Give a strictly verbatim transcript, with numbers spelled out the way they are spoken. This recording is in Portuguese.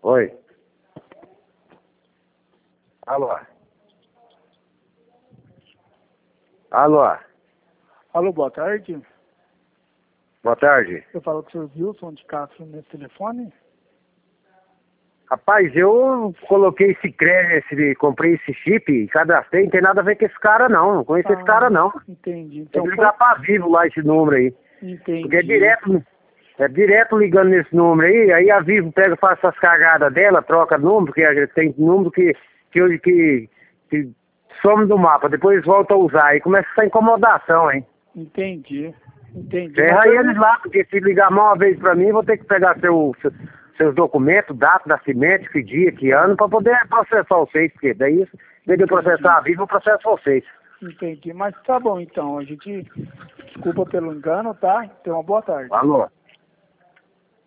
Oi. Alô. Alô. Alô, boa tarde. Boa tarde. Eu falo com o senhor Wilson de Castro nesse telefone. Rapaz, eu coloquei esse crédito, esse, comprei esse chip, cadastrei, não tem nada a ver com esse cara não, não conheço Ah, esse cara não. Entendi. Tem Então, que ligar pra Vivo lá esse número aí. entendi. Porque é direto, é direto ligando nesse número aí, aí a Vivo pega, faz essas cagadas dela, troca número, porque tem número que, que, que, que some do mapa, depois volta a usar, aí começa essa incomodação, hein. Entendi. Entendi. Ferra Mas, eles lá, porque se ligar mal uma vez pra mim, vou ter que pegar seu, seu, seus documentos, data, nascimento, que dia, que ano, pra poder processar vocês, porque daí, em vez de eu processar a Vivo, eu processo vocês. Entendi. Mas tá bom então. A gente desculpa pelo engano, tá? Tenha uma boa tarde. Alô?